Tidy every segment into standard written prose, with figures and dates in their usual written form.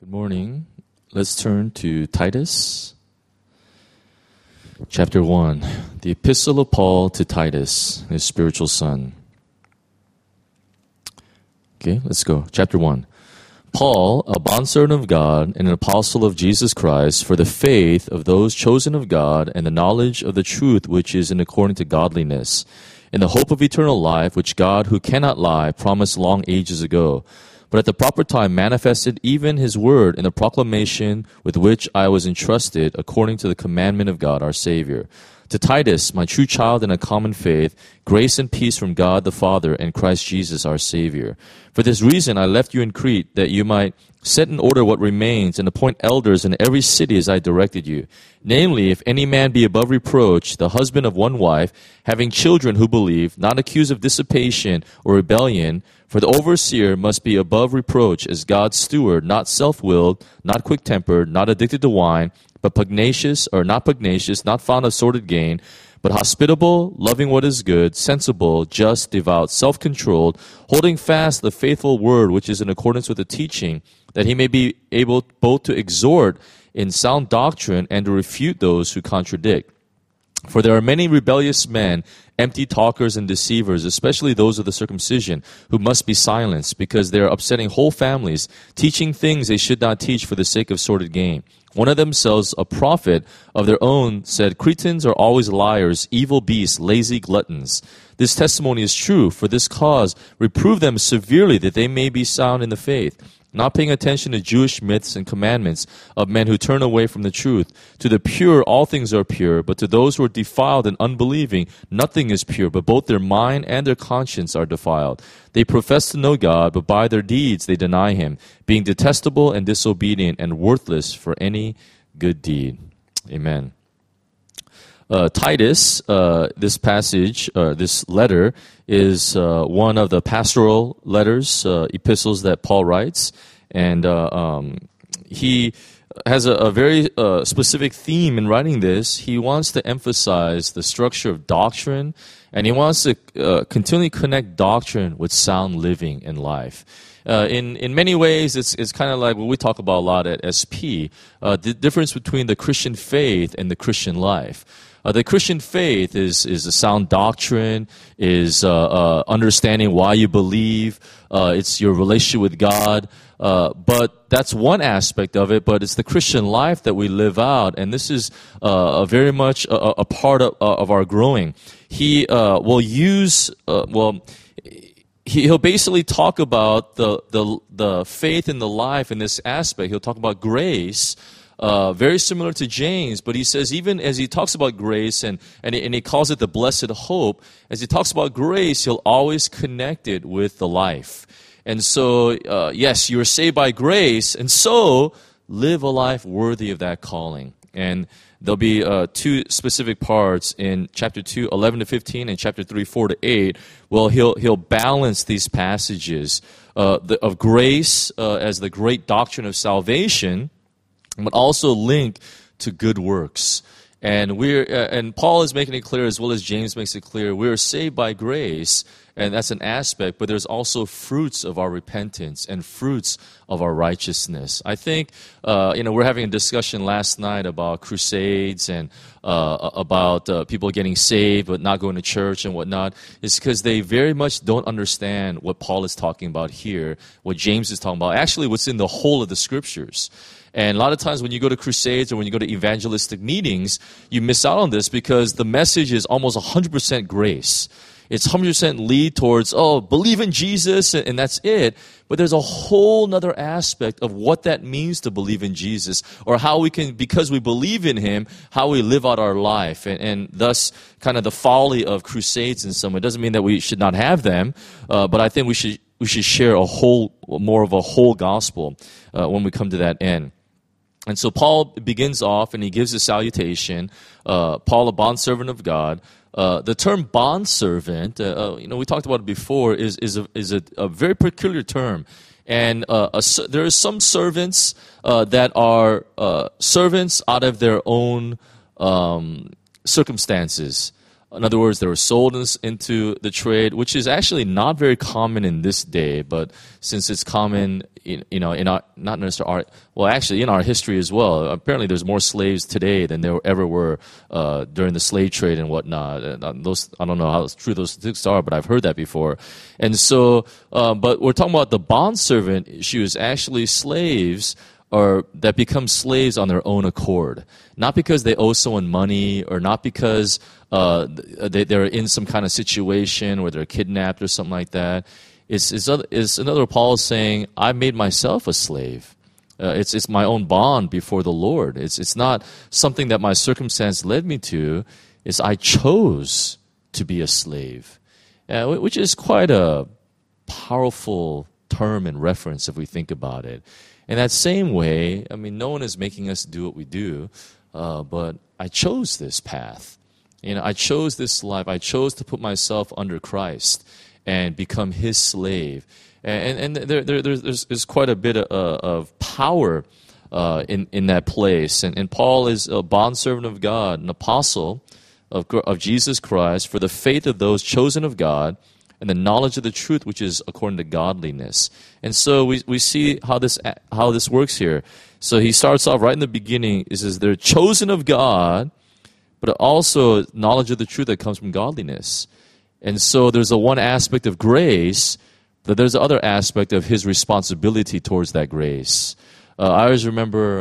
Good morning. Let's turn to Titus, chapter 1, the epistle of Paul to Titus, his spiritual son. Okay, let's go. Chapter 1. Paul, a bondservant of God and an apostle of Jesus Christ, for the faith of those chosen of God and the knowledge of the truth which is in according to godliness, in the hope of eternal life, which God, who cannot lie, promised long ages ago, but at the proper time manifested even his word in the proclamation with which I was entrusted according to the commandment of God our Savior. To Titus, my true child in a common faith, grace and peace from God the Father and Christ Jesus our Savior. For this reason I left you in Crete, that you might set in order what remains and appoint elders in every city as I directed you. Namely, if any man be above reproach, the husband of one wife, having children who believe, not accused of dissipation or rebellion, for the overseer must be above reproach as God's steward, not self-willed, not quick-tempered, not addicted to wine, but pugnacious, not fond of sordid gain, but hospitable, loving what is good, sensible, just, devout, self-controlled, holding fast the faithful word which is in accordance with the teaching, that he may be able both to exhort in sound doctrine and to refute those who contradict. For there are many rebellious men, empty talkers and deceivers, especially those of the circumcision, who must be silenced, because they are upsetting whole families, teaching things they should not teach for the sake of sordid gain. One of themselves, a prophet of their own, said, Cretans are always liars, evil beasts, lazy gluttons. This testimony is true. For this cause, reprove them severely, that they may be sound in the faith, not paying attention to Jewish myths and commandments of men who turn away from the truth. To the pure, all things are pure, but to those who are defiled and unbelieving, nothing is pure, but both their mind and their conscience are defiled. They profess to know God, but by their deeds they deny him, being detestable and disobedient and worthless for any good deed. Amen. Titus, this passage, this letter, is one of the pastoral letters, epistles that Paul writes, and he has a very specific theme in writing this. He wants to emphasize the structure of doctrine, and he wants to continually connect doctrine with sound living in life. In many ways, it's kind of like what we talk about a lot at SP, the difference between the Christian faith and the Christian life. The Christian faith is a sound doctrine, is understanding why you believe, it's your relationship with God, but that's one aspect of it, but it's the Christian life that we live out, and this is very much a part of our growing. He will use, he'll basically talk about the faith in the life in this aspect. He'll talk about grace, very similar to James, but he says even as he talks about grace and he calls it the blessed hope, as he talks about grace, he'll always connect it with the life. And so, yes, you are saved by grace, and so live a life worthy of that calling. And there'll be two specific parts in chapter 2, 11 to 15, and chapter 3, 4 to 8. Well, he'll balance these passages of grace as the great doctrine of salvation, but also link to good works. And and Paul is making it clear, as well as James makes it clear, we are saved by grace, and that's an aspect, but there's also fruits of our repentance and fruits of our righteousness. I think, we're having a discussion last night about crusades and about people getting saved but not going to church and whatnot. It's because they very much don't understand what Paul is talking about here, what James is talking about, actually what's in the whole of the scriptures. And a lot of times when you go to crusades or when you go to evangelistic meetings, you miss out on this because the message is almost 100% grace. It's 100% lead towards, believe in Jesus, and that's it. But there's a whole other aspect of what that means to believe in Jesus, or how we can, because we believe in him, how we live out our life. And thus, kind of the folly of crusades in some way. It doesn't mean that we should not have them, but I think we should share more of a whole gospel when we come to that end. And so Paul begins off and he gives a salutation. Paul, a bondservant of God. The term bondservant, we talked about it before, is a very peculiar term. And there are some servants that are servants out of their own circumstances. In other words, they were sold into the trade, which is actually not very common in this day, but since it's common, in our, not necessarily in our history as well. Apparently, there's more slaves today than there ever were during the slave trade and whatnot. I don't know how true those statistics are, but I've heard that before. And so, but we're talking about the bondservant issues. Actually, slaves or that become slaves on their own accord, not because they owe someone money or not because they're in some kind of situation where they're kidnapped or something like that. It's another Paul saying, I made myself a slave. It's my own bond before the Lord. It's not something that my circumstance led me to. It's I chose to be a slave, which is quite a powerful term and reference if we think about it. In that same way, I mean, no one is making us do what we do, but I chose this path. I chose this life. I chose to put myself under Christ and become His slave. And there's quite a bit of power in that place. And Paul is a bondservant of God, an apostle of Jesus Christ for the faith of those chosen of God, and the knowledge of the truth, which is according to godliness. And so we see how this works here. So he starts off right in the beginning. He says they're chosen of God, but also knowledge of the truth that comes from godliness. And so there's a one aspect of grace, but there's the other aspect of his responsibility towards that grace. I always remember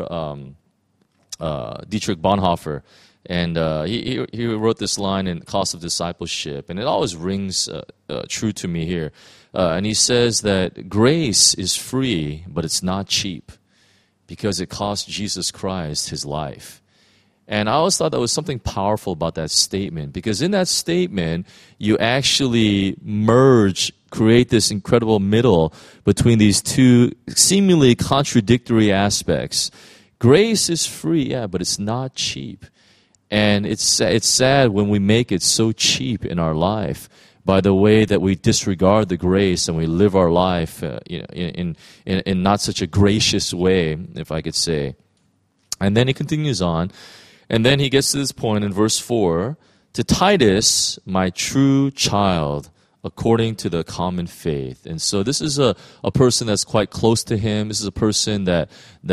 Dietrich Bonhoeffer. And he wrote this line in Cost of Discipleship, and it always rings true to me here. And he says that grace is free, but it's not cheap, because it cost Jesus Christ His life. And I always thought that was something powerful about that statement, because in that statement, you actually create this incredible middle between these two seemingly contradictory aspects. Grace is free, yeah, but it's not cheap. And it's sad when we make it so cheap in our life by the way that we disregard the grace and we live our life in not such a gracious way, if I could say. And then he continues on, and then he gets to this point in verse 4, to Titus, my true child, according to the common faith. And so this is a person that's quite close to him. This is a person that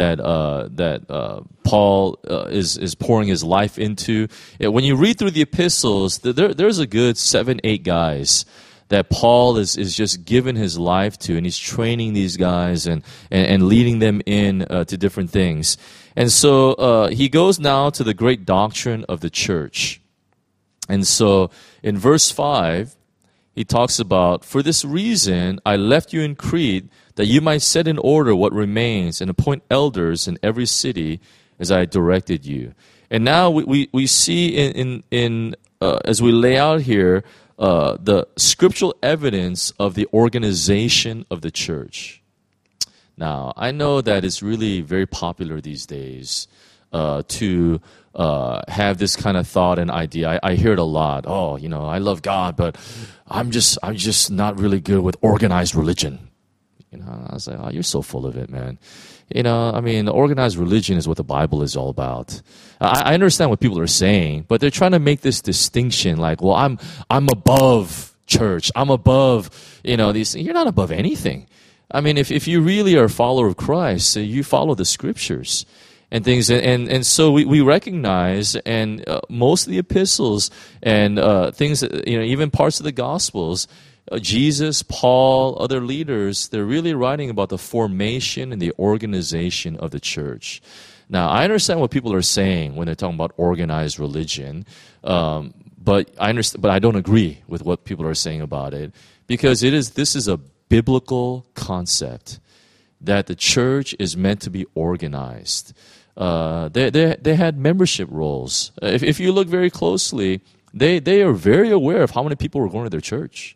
Paul is pouring his life into. When you read through the epistles, there's a good 7-8 guys that Paul is just giving his life to, and he's training these guys and leading them in to different things. And so he goes now to the great doctrine of the church. And so in verse 5, he talks about, for this reason I left you in Crete, that you might set in order what remains and appoint elders in every city as I directed you. And now we see in as we lay out here the scriptural evidence of the organization of the church. Now, I know that it's really very popular these days to have this kind of thought and idea. I hear it a lot. Oh, I love God, but I'm just not really good with organized religion. I was like, oh, you're so full of it, man. Organized religion is what the Bible is all about. I understand what people are saying, but they're trying to make this distinction, like, well, I'm above church. I'm above, these things. You're not above anything. I mean, if you really are a follower of Christ, you follow the scriptures and things, and so we recognize, and most of the epistles and things that, even parts of the Gospels, Jesus, Paul, other leaders, they're really writing about the formation and the organization of the church. Now, I understand what people are saying when they're talking about organized religion, but I don't agree with what people are saying about it, because this is a biblical concept that the church is meant to be organized. They had membership rolls. If you look very closely, they are very aware of how many people were going to their church.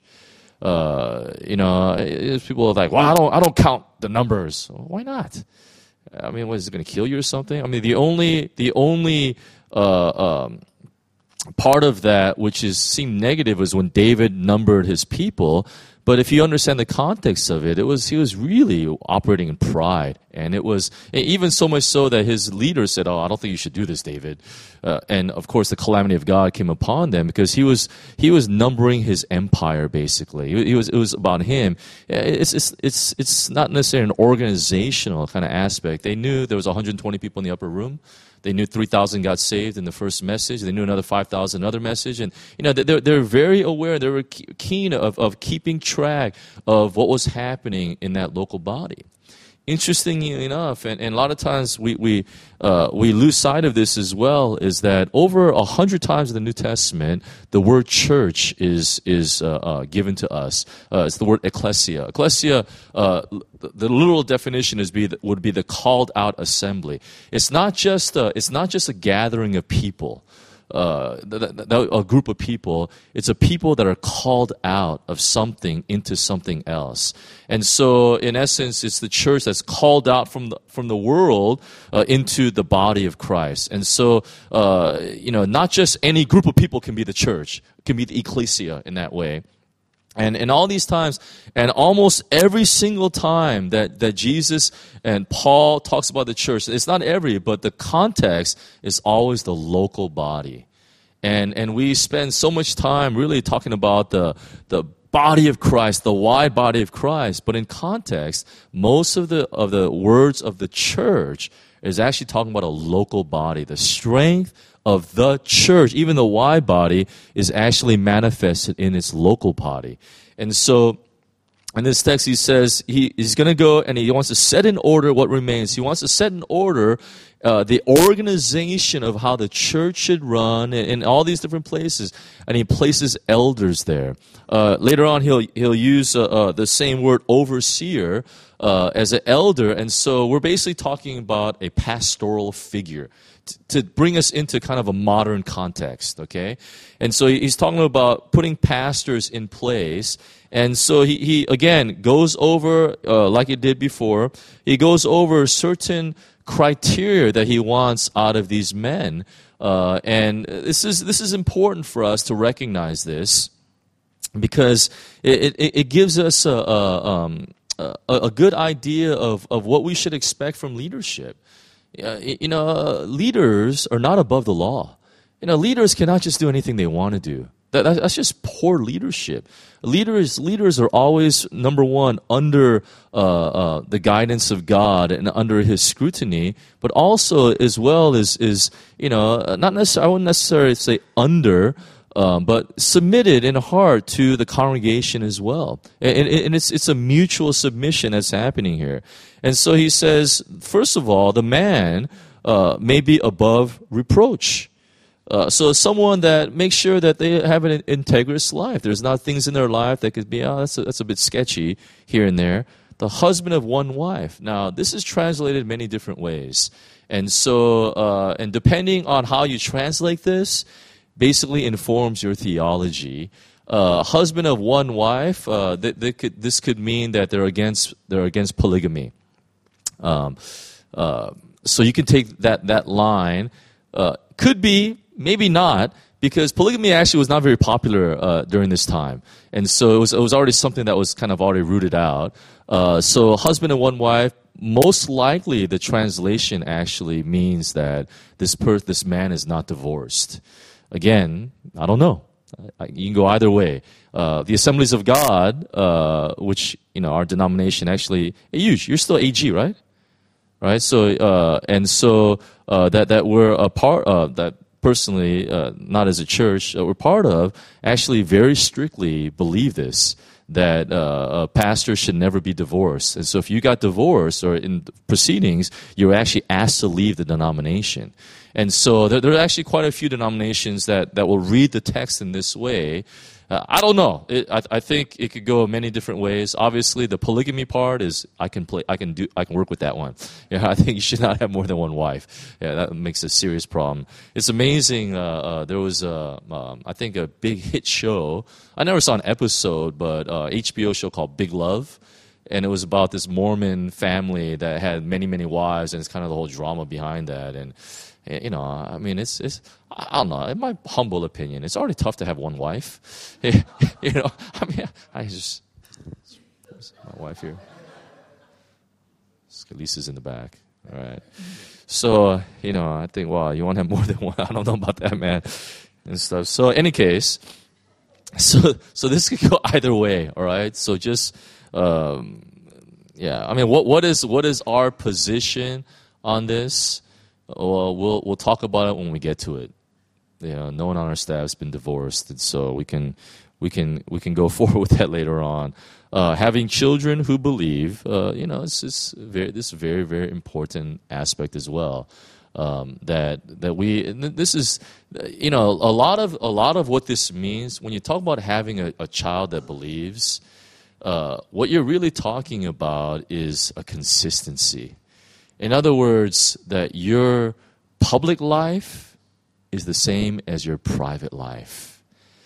People are like, well, I don't count the numbers. Well, why not? I mean, what, is it going to kill you or something? I mean, the only part of that which seemed negative was when David numbered his people. But if you understand the context of it, he was really operating in pride. And it was even so much so that his leader said, "Oh, I don't think you should do this, David." And of course, the calamity of God came upon them because he was numbering his empire. Basically, it was about him. It's not necessarily an organizational kind of aspect. They knew there was 120 people in the upper room. They knew 3,000 got saved in the first message. They knew another 5,000 another message. And, they're very aware. They were keen of keeping track of what was happening in that local body. Interestingly enough, and a lot of times we lose sight of this as well, is that over 100 times in the New Testament, the word church is given to us. It's the word ecclesia. Ecclesia, the literal definition would be the called out assembly. It's not just a gathering of people. A group of people, it's a people that are called out of something into something else. And so, in essence, it's the church that's called out from the world into the body of Christ. And so, not just any group of people can be the church, can be the ecclesia in that way. And all these times, and almost every single time that Jesus and Paul talks about the church, it's not every, but the context is always the local body. And we spend so much time really talking about the body of Christ, the wide body of Christ, but in context, most of the words of the church is actually talking about a local body, the strength of the church, even the wide body, is actually manifested in its local body. And so, in this text, he says he's going to go and he wants to set in order what remains. He wants to set in order the organization of how the church should run in all these different places. And he places elders there. Later on, he'll use the same word overseer as an elder. And so we're basically talking about a pastoral figure to bring us into kind of a modern context, okay? And so he's talking about putting pastors in place. And so he again, goes over, like he did before, he goes over certain criteria that he wants out of these men. And this is important for us to recognize this because it gives us a good idea of what we should expect from leadership. Leaders are not above the law. Leaders cannot just do anything they want to do. That's just poor leadership. Leaders are always, number one, under the guidance of God and under His scrutiny, but also as well as not necessarily, I wouldn't necessarily say under, but submitted in heart to the congregation as well. And it's a mutual submission that's happening here. And so he says, first of all, the man may be above reproach. So someone that makes sure that they have an integrous life. There's not things in their life that could be, that's a bit sketchy here and there. The husband of one wife. Now, this is translated many different ways. And so, and depending on how you translate this, basically informs your theology. Husband of one wife, this could mean that they're against polygamy. So you can take that line. Could be, maybe not, because polygamy actually was not very popular during this time, and so it was already something that was kind of already rooted out. So husband and one wife. Most likely, the translation actually means that this man is not divorced. Again, I don't know. You can go either way. The Assemblies of God, which our denomination actually, you're still AG, right? Right. So that we're a part of, that personally, not as a church, we're part of, actually very strictly believe this, that a pastor should never be divorced. And so if you got divorced or in proceedings, you're actually asked to leave the denomination. And so there are actually quite a few denominations that will read the text in this way. I don't know. I think it could go many different ways. Obviously, the polygamy part is I can work with that one. Yeah, I think you should not have more than one wife. Yeah, that makes a serious problem. It's amazing. There was I think a big hit show. I never saw an episode, but HBO show called Big Love. And it was about this Mormon family that had many, many wives, and it's kind of the whole drama behind that. And I mean, it's I don't know. In my humble opinion, it's already tough to have one wife. I mean, my wife here? Lisa's in the back. All right. So, I think, wow, you want to have more than one? I don't know about that, man, and stuff. So, any case, so this could go either way, all right? So just, I mean, what is our position on this? Well, we'll talk about it when we get to it. No one on our staff has been divorced, and so we can go forward with that later on. Having children who believe, it's this very, very important aspect as well. This is, a lot of what this means when you talk about having a child that believes. What you're really talking about is a consistency. In other words, that your public life is the same as your private life.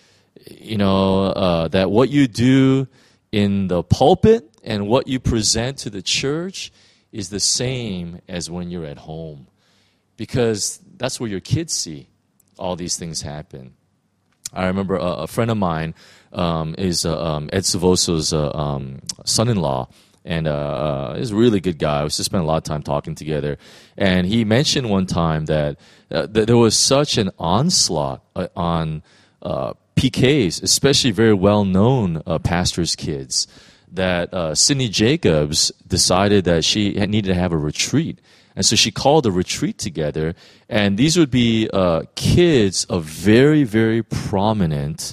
That what you do in the pulpit and what you present to the church is the same as when you're at home. Because that's where your kids see all these things happen. I remember a friend of mine is Ed Savoso's son-in-law, and he's a really good guy. We used to spend a lot of time talking together. And he mentioned one time that there was such an onslaught on PKs, especially very well-known pastors' kids, that Sidney Jacobs decided that she needed to have a retreat. And so she called a retreat together, and these would be kids of very, very prominent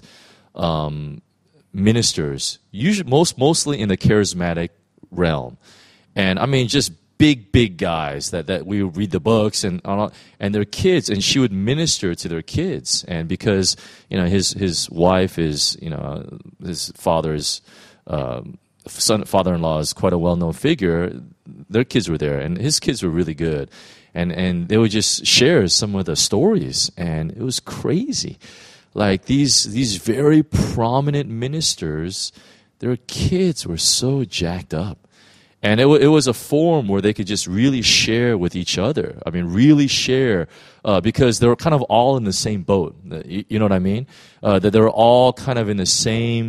ministers, usually mostly in the charismatic realm. And I mean, just big guys that we would read the books and their kids, and she would minister to their kids. And because his wife is his father's father-in-law is quite a well-known figure, their kids were there, and his kids were really good. And they would just share some of the stories, and it was crazy. Like these very prominent ministers, their kids were so jacked up. And it was a forum where they could just really share with each other. I mean, really share, because they were kind of all in the same boat. You know what I mean? That they were all kind of in the same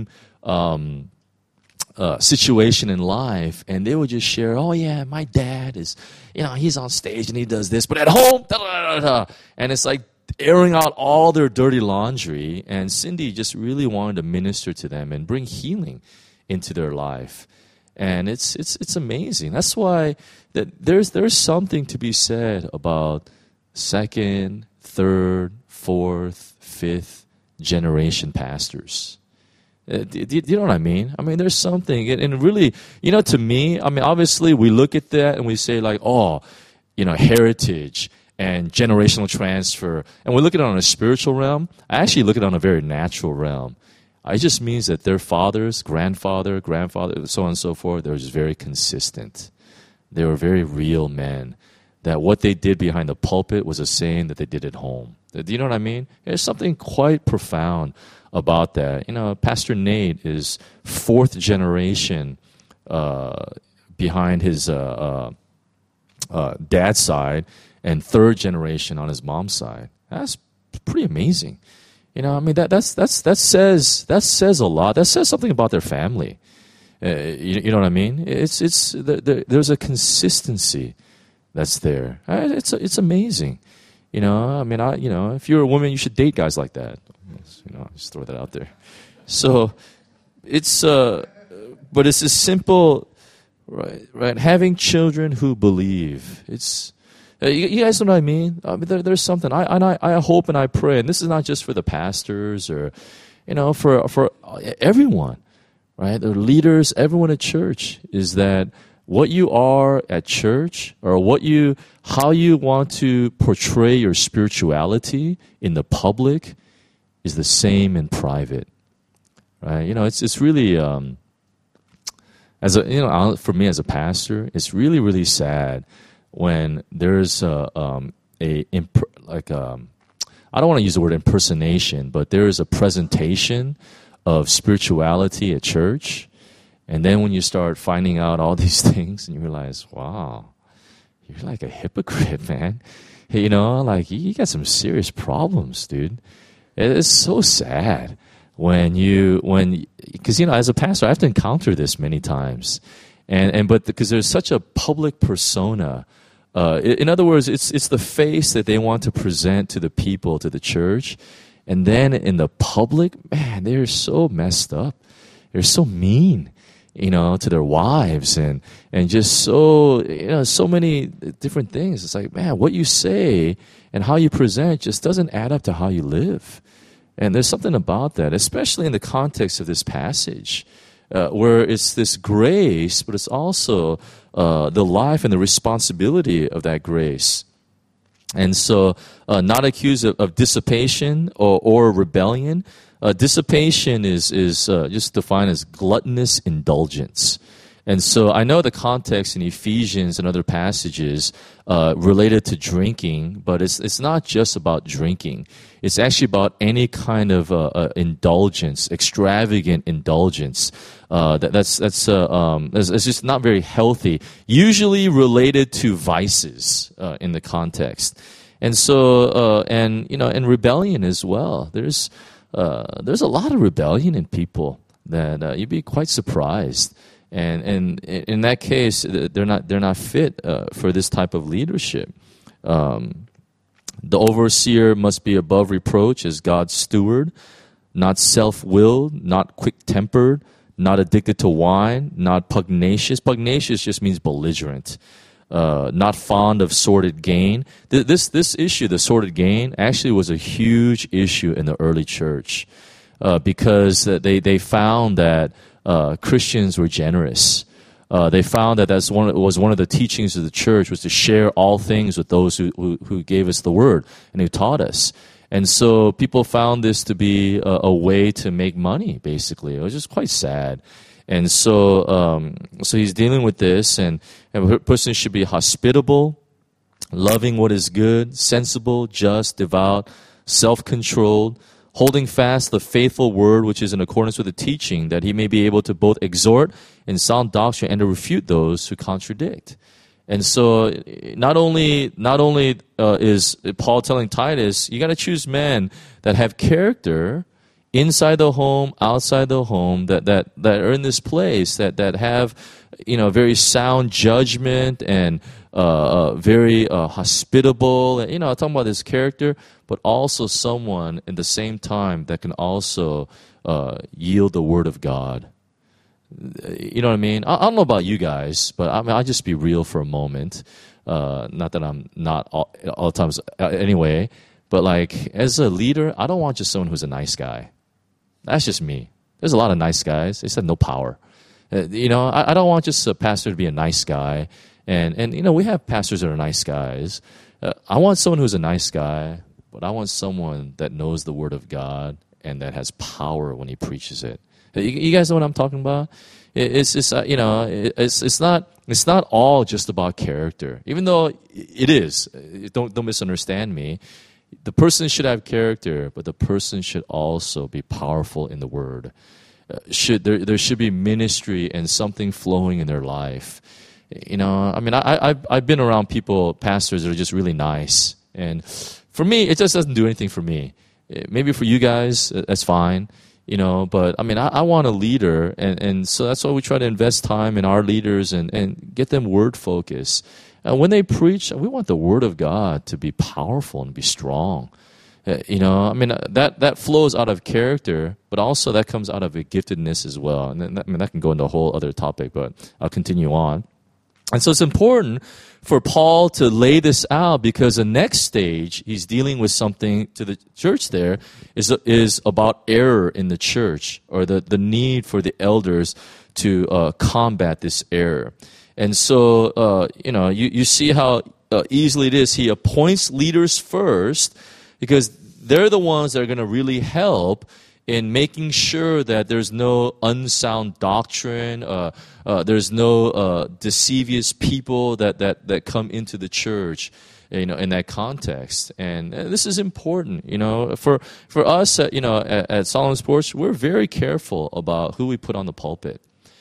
situation in life, and they would just share, oh yeah, my dad is, he's on stage and he does this, but at home, da, da, da, da. And it's like airing out all their dirty laundry, and Cindy just really wanted to minister to them and bring healing into their life. And it's amazing. That's why that there's something to be said about second, third, fourth, fifth generation pastors. Do you know what I mean? I mean, there's something, and really, to me, I mean, obviously, we look at that and we say like, heritage and generational transfer, and we look at it on a spiritual realm. I actually look at it on a very natural realm. It just means that their fathers, grandfather, so on and so forth, they were just very consistent. They were very real men. That what they did behind the pulpit was the same that they did at home. Do you know what I mean? There's something quite profound about that. Pastor Nate is fourth generation behind his dad's side, and third generation on his mom's side. That's pretty amazing. I mean, that says a lot. That says something about their family. You know what I mean? There's a consistency that's there. It's amazing. I mean, if you're a woman, you should date guys like that. Just throw that out there. So it's but it's a simple, right? Having children who believe. It's you guys know what I mean? There's something. I hope and I pray, and this is not just for the pastors or, for everyone, right? The leaders, everyone at church, is that what you are at church, or how you want to portray your spirituality in the public, is the same in private, right? It's really for me as a pastor, it's really, really sad when there's I don't want to use the word impersonation, but there is a presentation of spirituality at church, and then when you start finding out all these things, and you realize, wow, you're like a hypocrite, man. Like you got some serious problems, dude. It's so sad. Because as a pastor, I have to encounter this many times, but because there's such a public persona. In other words, it's the face that they want to present to the people, to the church, and then in the public, man, they're so messed up. They're so mean, to their wives and just so, so many different things. It's like, man, what you say and how you present just doesn't add up to how you live. And there's something about that, especially in the context of this passage, where it's this grace, but it's also the life and the responsibility of that grace. And so, not accused of dissipation or rebellion. Dissipation is just defined as gluttonous indulgence. And so I know the context in Ephesians and other passages related to drinking, but it's not just about drinking. It's actually about any kind of indulgence, extravagant indulgence. That's just not very healthy. Usually related to vices in the context, and so and rebellion as well. There's a lot of rebellion in people that you'd be quite surprised. And in that case, they're not fit for this type of leadership. The overseer must be above reproach as God's steward, not self-willed, not quick-tempered, not addicted to wine, not pugnacious. Pugnacious just means belligerent. Not fond of sordid gain. This issue, the sordid gain, actually was a huge issue in the early church because they found that Christians were generous. They found that was one of the teachings of the church, was to share all things with those who gave us the word and who taught us. And so people found this to be a way to make money, basically. It was just quite sad. And so he's dealing with this, and a person should be hospitable, loving what is good, sensible, just, devout, self-controlled, holding fast the faithful word which is in accordance with the teaching, that he may be able to both exhort in sound doctrine and to refute those who contradict. And so not only is Paul telling Titus, you got to choose men that have character inside the home, outside the home, that are in this place, that have very sound judgment and very hospitable. And, I'm talking about this character, but also someone in the same time that can also yield the word of God. You know what I mean? I don't know about you guys, but I'll just be real for a moment. Not that I'm not all the times anyway, but like as a leader, I don't want just someone who's a nice guy. That's just me. There's a lot of nice guys. They said no power. I don't want just a pastor to be a nice guy. And we have pastors that are nice guys. I want someone who's a nice guy, but I want someone that knows the word of God and that has power when he preaches it. You guys know what I'm talking about? It's not all just about character, even though it is. Don't misunderstand me. The person should have character, but the person should also be powerful in the word. There should be ministry and something flowing in their life. I've been around pastors that are just really nice, and for me, it just doesn't do anything for me. Maybe for you guys, that's fine. But I want a leader, and so that's why we try to invest time in our leaders and get them word focused. When they preach, we want the word of God to be powerful and be strong. That flows out of character, but also that comes out of a giftedness as well. And that can go into a whole other topic, but I'll continue on. And so it's important for Paul to lay this out because the next stage he's dealing with something to the church there is about error in the church, or the need for the elders to combat this error. And so, you see how easily it is. He appoints leaders first because they're the ones that are going to really help in making sure that there's no unsound doctrine, there's no deceivious people that come into the church, in that context. And this is important, for us, at Solomon Sports, we're very careful about who we put on the pulpit.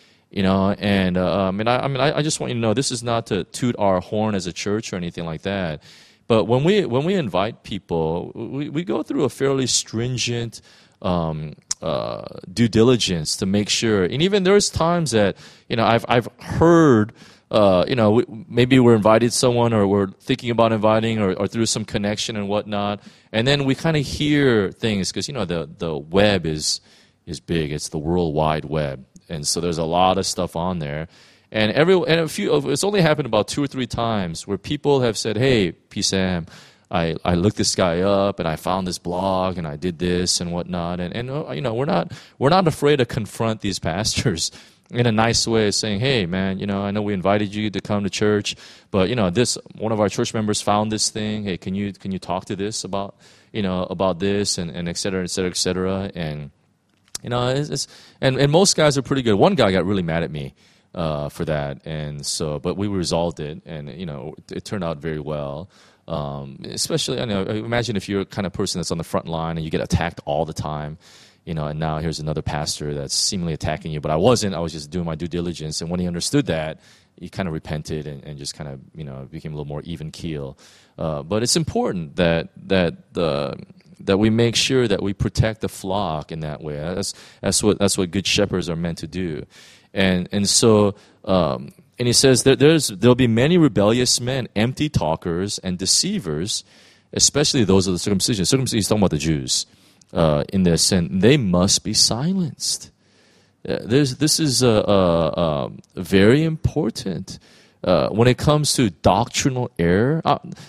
I just want you to know, this is not to toot our horn as a church or anything like that. But when we invite people, we go through a fairly stringent due diligence to make sure. And even there's times that, I've heard, maybe we're invited someone or we're thinking about inviting or through some connection and whatnot. And then we kind of hear things because, the web is big. It's the World Wide Web. And so there's a lot of stuff on there. And it's only happened about 2 or 3 times where people have said, hey, P. Sam, I looked this guy up and I found this blog and I did this and whatnot. And we're not afraid to confront these pastors in a nice way, saying, hey, man, I know we invited you to come to church, but, one of our church members found this thing. Hey, can you talk to this about this and et cetera, et cetera, et cetera. And, and most guys are pretty good. One guy got really mad at me for that. And so, but we resolved it and, it turned out very well. Especially, imagine if you're a kind of person that's on the front line and you get attacked all the time, and now here's another pastor that's seemingly attacking you. But I wasn't. I was just doing my due diligence. And when he understood that, he kind of repented and just kind of, became a little more even keel. But it's important that we make sure that we protect the flock in that way. That's what good shepherds are meant to do. And so, and he says that there'll be many rebellious men, empty talkers and deceivers, especially those of the circumcision. Circumcision, he's talking about the Jews in this, and they must be silenced. This is very important when it comes to doctrinal error.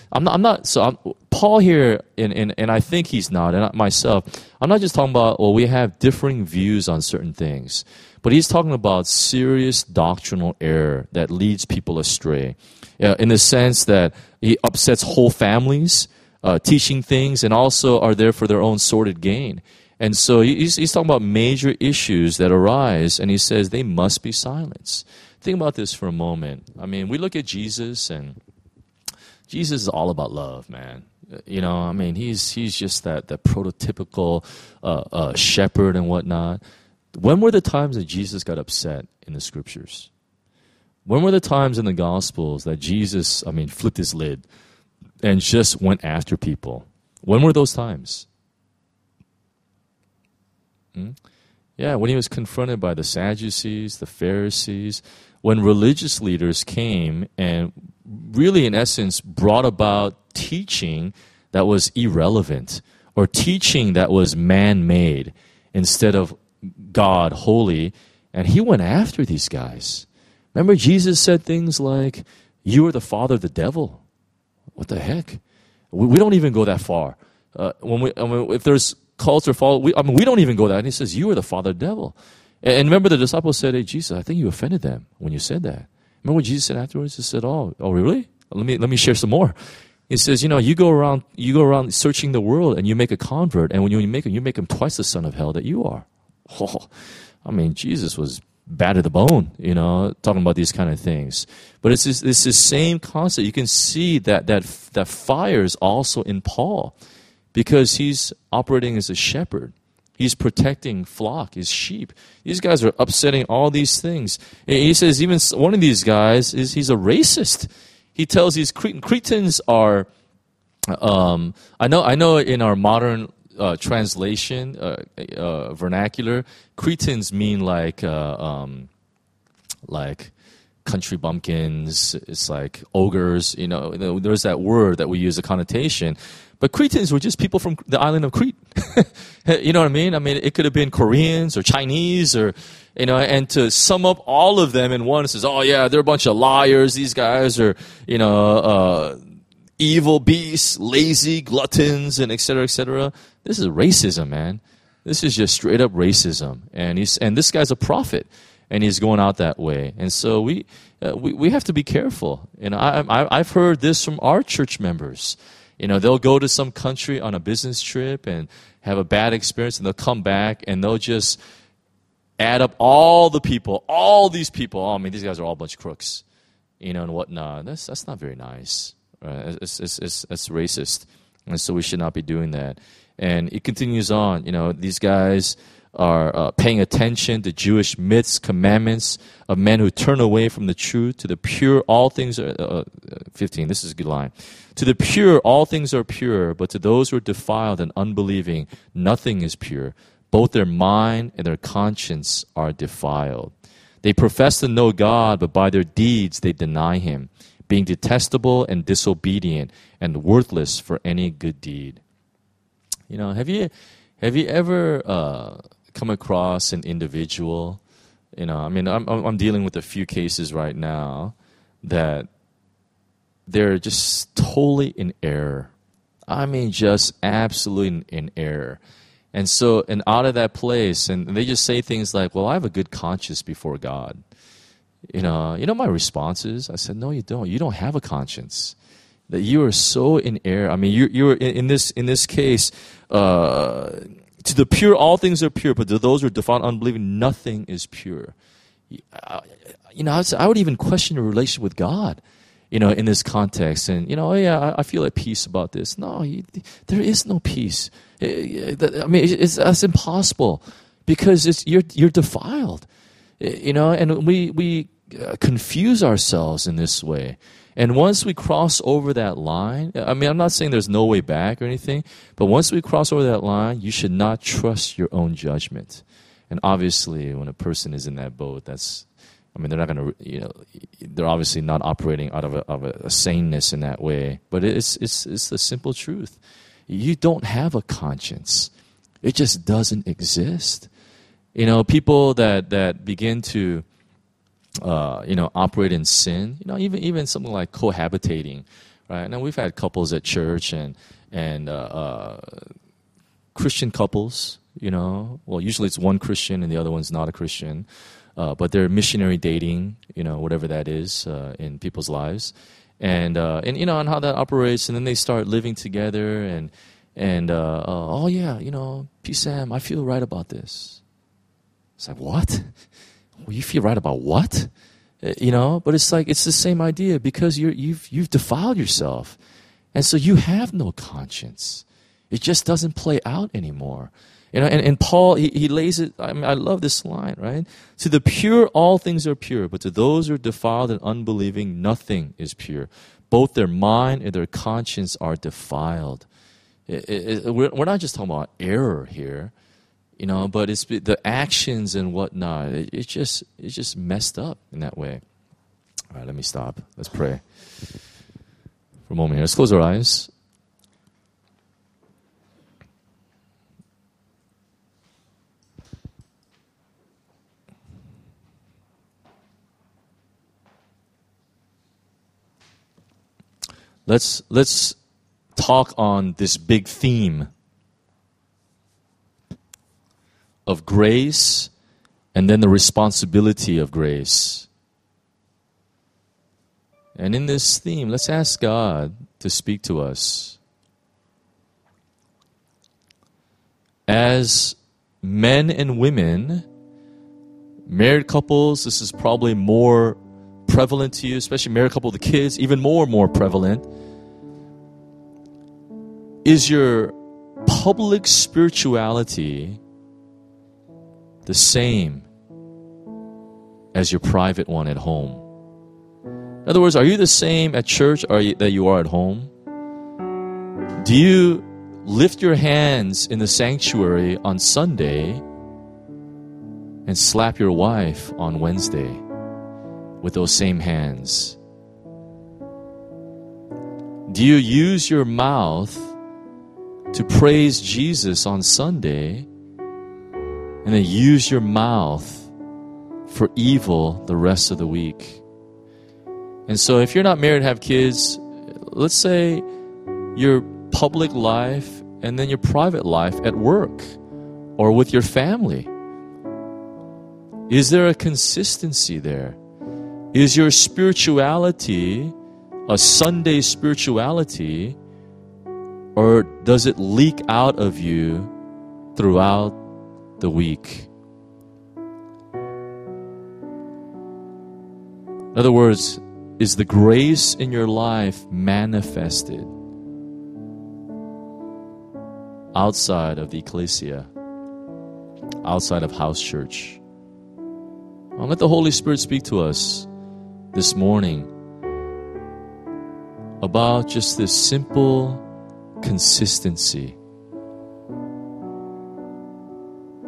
Paul here, and I think he's not, and myself, I'm not just talking about, we have differing views on certain things. But he's talking about serious doctrinal error that leads people astray, in the sense that he upsets whole families, teaching things, and also are there for their own sordid gain. And so he's talking about major issues that arise, and he says they must be silenced. Think about this for a moment. I mean, we look at Jesus, and Jesus is all about love, man. He's just that prototypical shepherd and whatnot. When were the times that Jesus got upset in the scriptures? When were the times in the Gospels that Jesus, flipped his lid and just went after people? When were those times? Yeah, when he was confronted by the Sadducees, the Pharisees, when religious leaders came and really, in essence, brought about teaching that was irrelevant or teaching that was man-made instead of God, holy, and he went after these guys. Remember, Jesus said things like, you are the father of the devil. What the heck? We don't even go that far. If there's cults or fall, we don't even go that. And he says, you are the father of the devil. And remember, the disciples said, hey, Jesus, I think you offended them when you said that. Remember what Jesus said afterwards? He said, oh, really? Let me share some more. He says, you go around searching the world and you make a convert, and when you make him twice the son of hell that you are. Oh, Jesus was bad to the bone, talking about these kind of things. But it's this same concept. You can see that fire is also in Paul because he's operating as a shepherd. He's protecting flock, his sheep. These guys are upsetting all these things. And he says even one of these guys he's a racist. He tells these Cretans are, I know in our modern translation, vernacular, Cretans mean like country bumpkins. It's like ogres. There's that word that we use, a connotation. But Cretans were just people from the island of Crete. You know what I mean? It could have been Koreans or Chinese or, and to sum up all of them in one, it says, oh yeah, they're a bunch of liars. These guys are, evil beasts, lazy gluttons, and et cetera, et cetera. This is racism, man. This is just straight up racism. And this guy's a prophet, and he's going out that way. And so we have to be careful. I've heard this from our church members. They'll go to some country on a business trip and have a bad experience, and they'll come back and they'll just add up all these people. These guys are all a bunch of crooks, and whatnot. That's not very nice. It's racist, and so we should not be doing that. And it continues on. These guys are paying attention to Jewish myths, commandments of men who turn away from the truth. To the pure, all things are 15. This is a good line. To the pure, all things are pure, but to those who are defiled and unbelieving, nothing is pure. Both their mind and their conscience are defiled. They profess to know God, but by their deeds they deny him, being detestable and disobedient and worthless for any good deed. Have you ever come across an individual? I'm dealing with a few cases right now that they're just totally in error. Just absolutely in error. And out of that place, and they just say things like, well, I have a good conscience before God. My response is, I said, no, you don't. You don't have a conscience. That you are so in error. You're in this case, to the pure, all things are pure, but to those who are defiled, unbelieving, nothing is pure. I would even question your relationship with God, in this context. And, I feel at peace about this. No, there is no peace. That's impossible because you're defiled, and we confuse ourselves in this way. And once we cross over that line, I'm not saying there's no way back or anything, but once we cross over that line, you should not trust your own judgment. And obviously, when a person is in that boat, they're not going to, they're obviously not operating out of a saneness in that way. But it's the simple truth. You don't have a conscience. It just doesn't exist. People that begin to operate in sin, even something like cohabitating, right? Now we've had couples at church and Christian couples, well, usually it's one Christian and the other one's not a Christian, but they're missionary dating, whatever that is, in people's lives. And how that operates, and then they start living together and P. Sam, I feel right about this. It's like, what? Well, you feel right about what? But it's like, it's the same idea because you've defiled yourself. And so you have no conscience. It just doesn't play out anymore. And Paul, he lays it, I love this line, right? To the pure, all things are pure, but to those who are defiled and unbelieving, nothing is pure. Both their mind and their conscience are defiled. We're not just talking about error here, but it's the actions and whatnot. It's just messed up in that way. All right, let me stop. Let's pray for a moment here. Let's close our eyes. Let's talk on this big theme of grace and then the responsibility of grace. And in this theme, let's ask God to speak to us. As men and women, married couples, this is probably more prevalent to you, especially married couple with the kids, even more prevalent. Is your public spirituality the same as your private one at home? In other words, are you the same at church that you are at home? Do you lift your hands in the sanctuary on Sunday and slap your wife on Wednesday with those same hands? Do you use your mouth to praise Jesus on Sunday and then use your mouth for evil the rest of the week? And so if you're not married, have kids, let's say your public life and then your private life at work or with your family. Is there a consistency there? Is your spirituality a Sunday spirituality, or does it leak out of you throughout the week? In other words, is the grace in your life manifested outside of the ecclesia, outside of house church? Well, let the Holy Spirit speak to us this morning about just this simple consistency.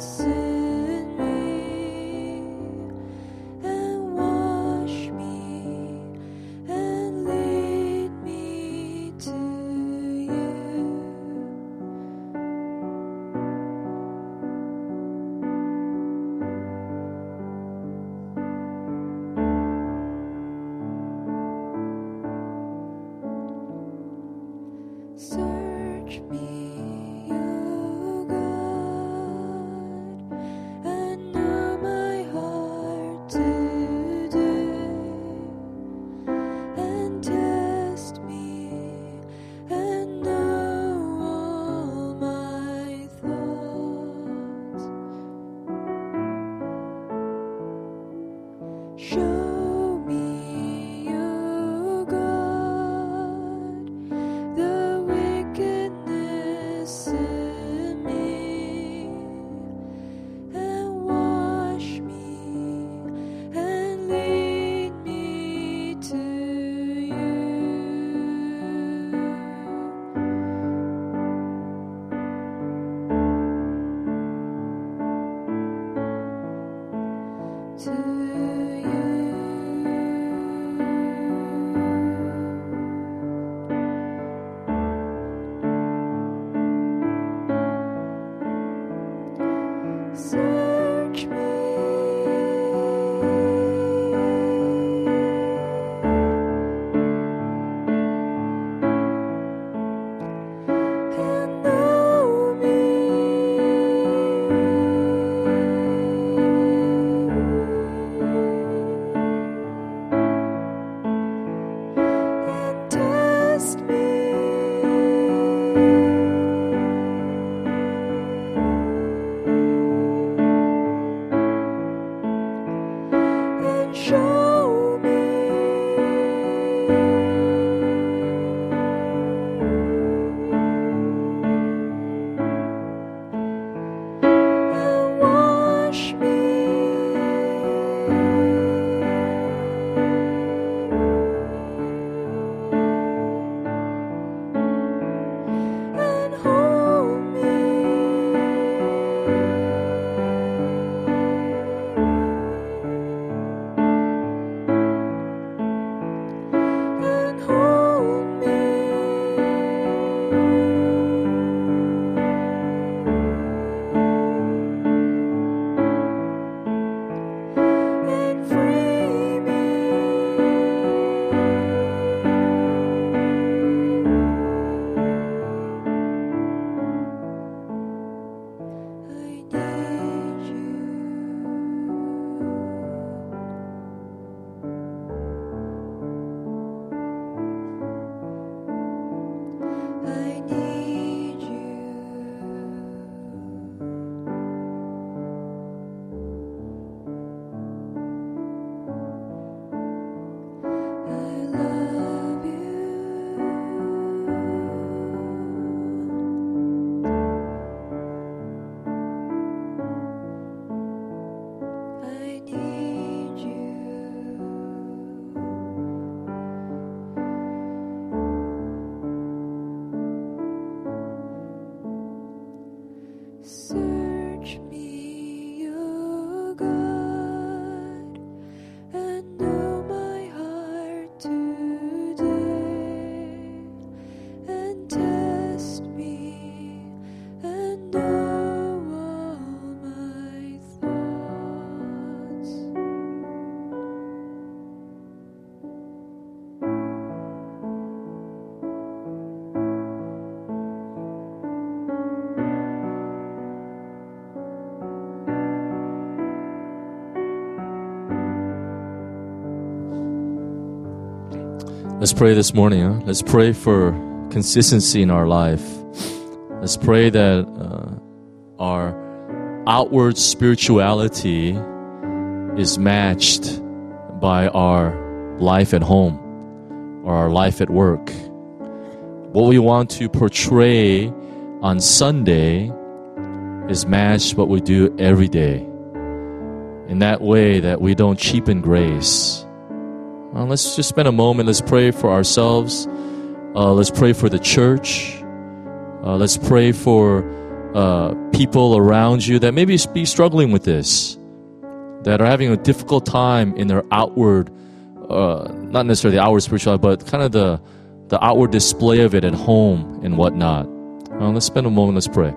Search me, O God, and know my heart today, and test me, and know all my thoughts. Show me, O God, the wickedness in me, and wash me, and lead me to you. To search me, and know and test and show me, and wash and hold and hold and free I need you. I need you. I love you. I need you. Search me, O God, and know my heart today, and test me, and know all my thoughts. Let's pray this morning. Huh? Let's pray for consistency in our life. Let's pray that our outward spirituality is matched by our life at home or our life at work. What we want to portray on Sunday is matched what we do every day. In that way that we don't cheapen grace. Let's just spend a moment. Let's pray for ourselves. Let's pray for the church. Let's pray for people around you that maybe be struggling with this, that are having a difficult time in their outward, not necessarily the outward spirituality, but kind of the outward display of it at home and whatnot. Let's spend a moment, let's pray.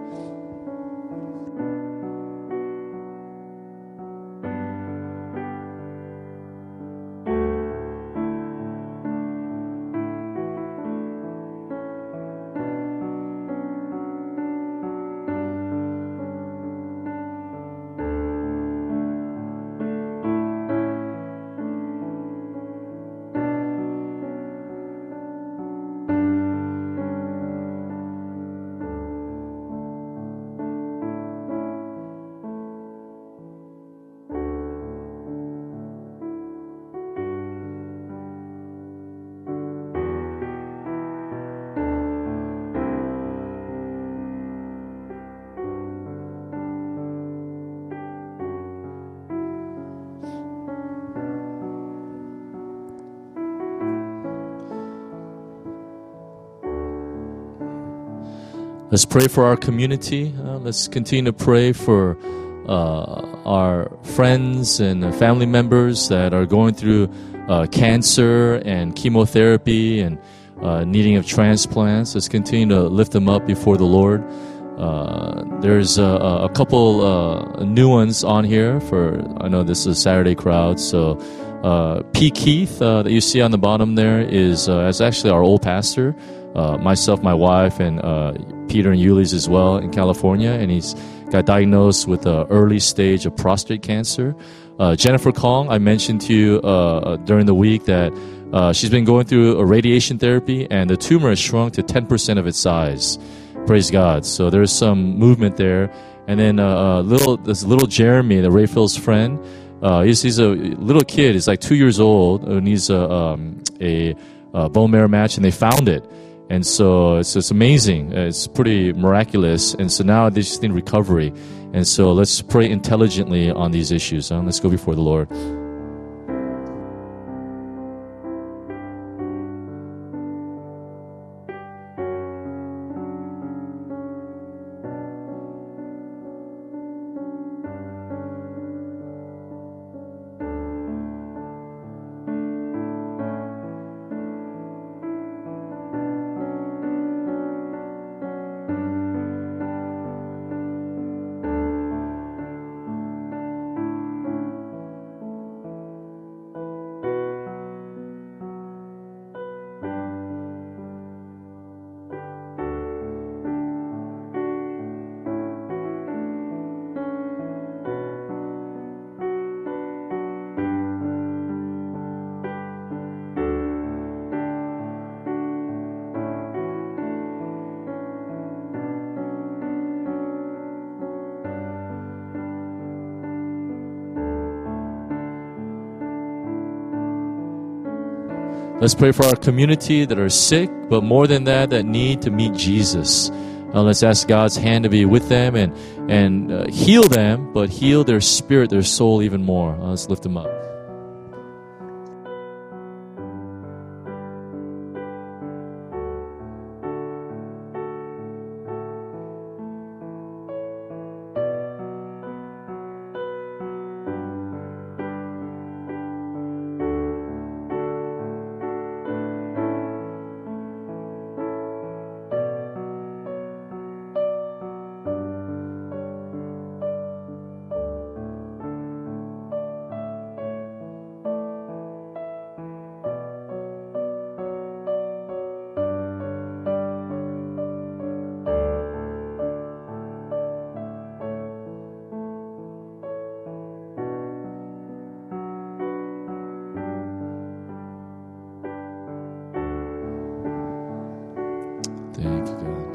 Let's pray for our community. Let's continue to pray for our friends and family members that are going through cancer and chemotherapy and needing of transplants. Let's continue to lift them up before the Lord. There's a couple new ones on here for, I know this is a Saturday crowd, so P. Keith that you see on the bottom there is actually our old pastor. Myself, my wife, and Peter and Yuli's as well in California, and he's got diagnosed with an early stage of prostate cancer. Jennifer Kong, I mentioned to you during the week that she's been going through a radiation therapy, and the tumor has shrunk to 10% of its size. Praise God. So there's some movement there. And then little Jeremy, the Rayfield's friend, he's a little kid. He's like 2 years old who needs a bone marrow match, and they found it. And so it's amazing. It's pretty miraculous. And so now they just need recovery. And so let's pray intelligently on these issues. Let's go before the Lord. Let's pray for our community that are sick, but more than that need to meet Jesus. Let's ask God's hand to be with them and heal them, but heal their spirit, their soul even more. Let's lift them up. Thank you, God.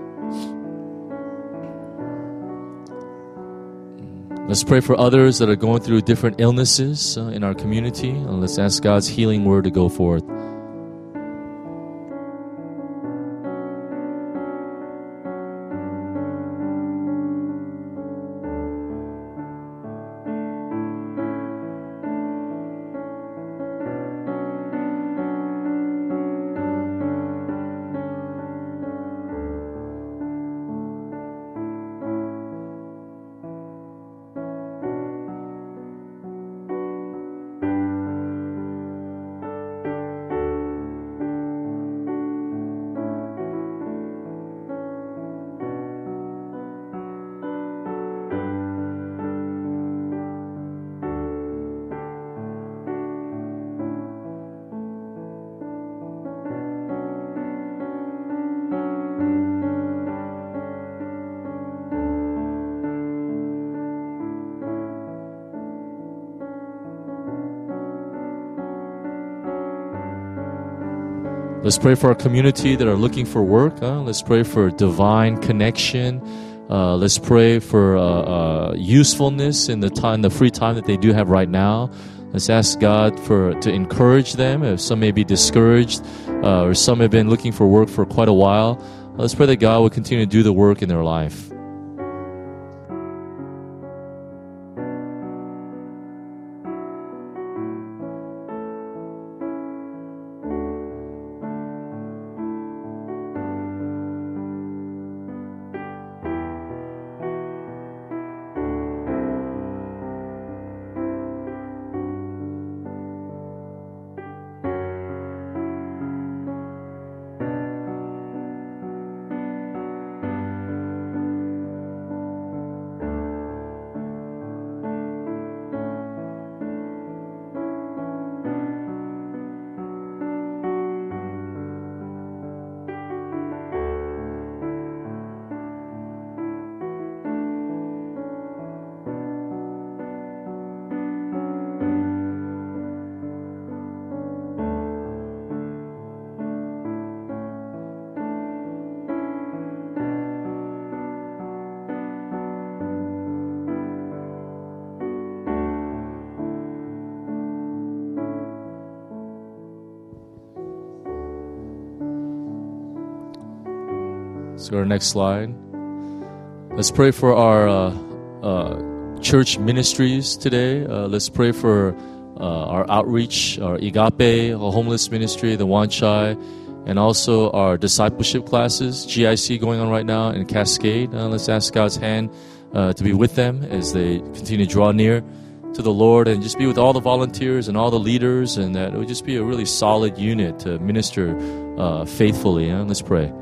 Let's pray for others that are going through different illnesses in our community. And let's ask God's healing word to go forth. Let's pray for our community that are looking for work. Let's pray for divine connection. Let's pray for usefulness in the free time that they do have right now. Let's ask God to encourage them. If some may be discouraged, or some have been looking for work for quite a while, let's pray that God will continue to do the work in their life. Let's go to our next slide. Let's pray for our church ministries today. Let's pray for our outreach, our Igape, our homeless ministry, the Wanchai, and also our discipleship classes, GIC going on right now in Cascade. Let's ask God's hand to be with them as they continue to draw near to the Lord, and just be with all the volunteers and all the leaders, and that it would just be a really solid unit to minister faithfully. Let's pray.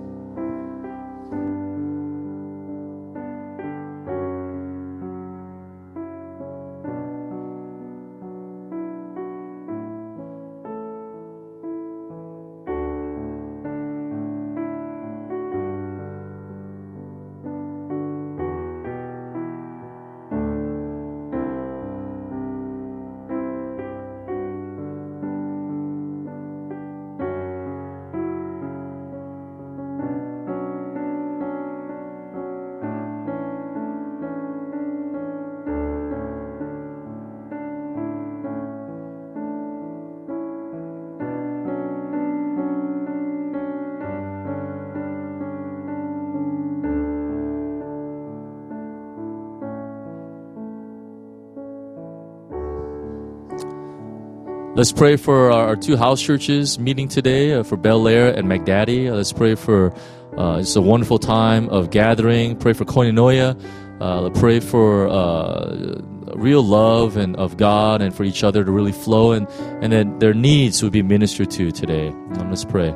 Let's pray for our two house churches meeting today, for Bel Air and McDaddy. Let's pray for it's a wonderful time of gathering. Pray for Koinonia. Pray for real love and of God and for each other to really flow, and that their needs would be ministered to today. Let's pray.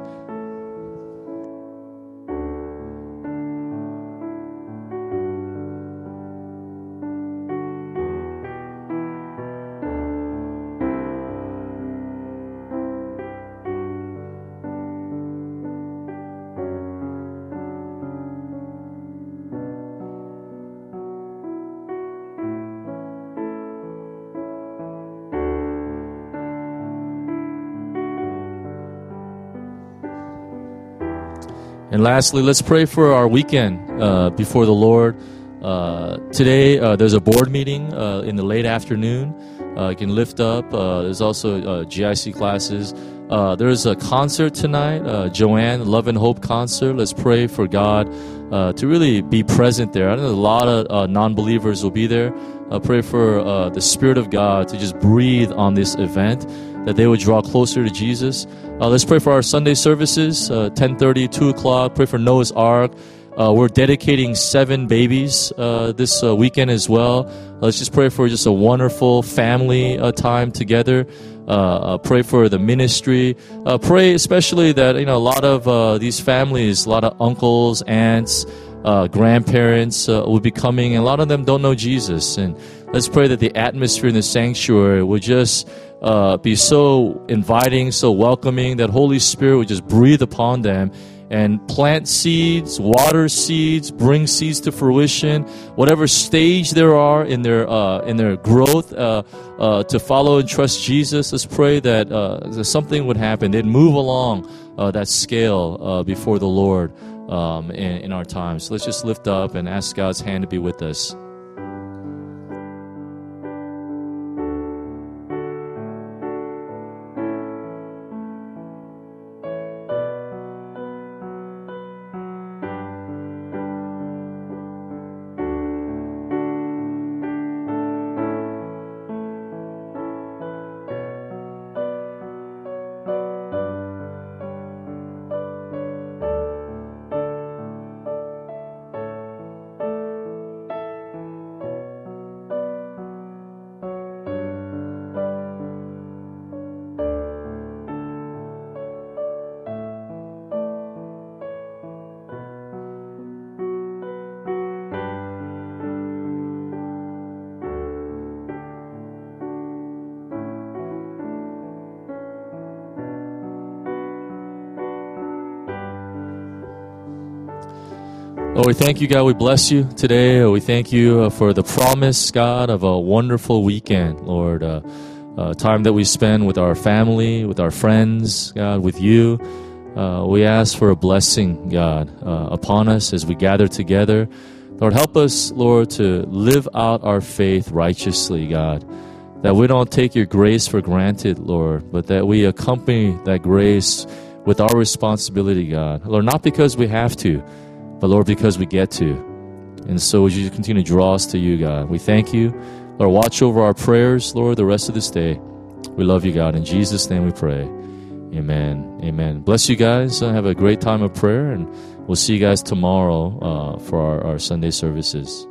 And lastly, let's pray for our weekend before the Lord. Today, there's a board meeting in the late afternoon. You can lift up. There's also GIC classes. There's a concert tonight, Joanne, Love and Hope concert. Let's pray for God to really be present there. I know a lot of non-believers will be there. Pray for the Spirit of God to just breathe on this event, that they would draw closer to Jesus. Let's pray for our Sunday services, 10:30, 2 o'clock. Pray for Noah's Ark. We're dedicating 7 babies this weekend as well. Let's just pray for just a wonderful family time together. Pray for the ministry. Pray especially that a lot of these families, a lot of uncles, aunts, grandparents will be coming, and a lot of them don't know Jesus. And let's pray that the atmosphere in the sanctuary would just be so inviting, so welcoming, that Holy Spirit would just breathe upon them and plant seeds, water seeds, bring seeds to fruition, whatever stage there are in their growth to follow and trust Jesus. Let's pray that something would happen. They'd move along that scale before the Lord in our times. So let's just lift up and ask God's hand to be with us. Lord, we thank you, God. We bless you today. We thank you for the promise, God, of a wonderful weekend, Lord. Time that we spend with our family, with our friends, God, with you. We ask for a blessing, God, upon us as we gather together. Lord, help us, Lord, to live out our faith righteously, God. That we don't take your grace for granted, Lord, but that we accompany that grace with our responsibility, God. Lord, not because we have to, but Lord, because we get to. And so would you continue to draw us to you, God. We thank you. Lord, watch over our prayers, Lord, the rest of this day. We love you, God. In Jesus' name we pray. Amen. Amen. Bless you guys. Have a great time of prayer, and we'll see you guys tomorrow for our Sunday services.